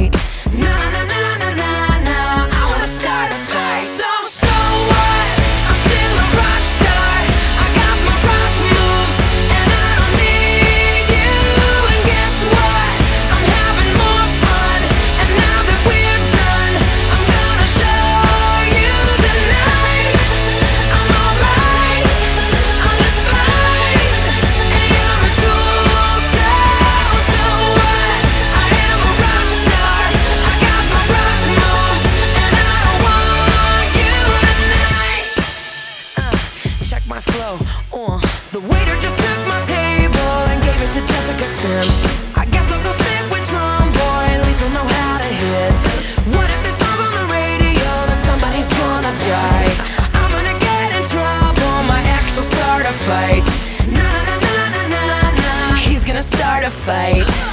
right. Na na na na na na, I wanna start a fight. So what? I'm still a rock star. I got my rock moves, and I don't need you. And guess what? I'm having more fun. And now that we're done, I'm gonna show you tonight. I'm alright, I'm just fine, and you're a tool. So what? I am a rock star. I got my rock moves, and I don't want you tonight. Check my flow. The waiter just took my table and gave it to Jessica Sims. I guess I'll go sit with Drum Boy, at least I'll know how to hit. What if this song's on the radio, then somebody's gonna die. I'm gonna get in trouble, my ex will start a fight. Na na na na na na, he's gonna start a fight.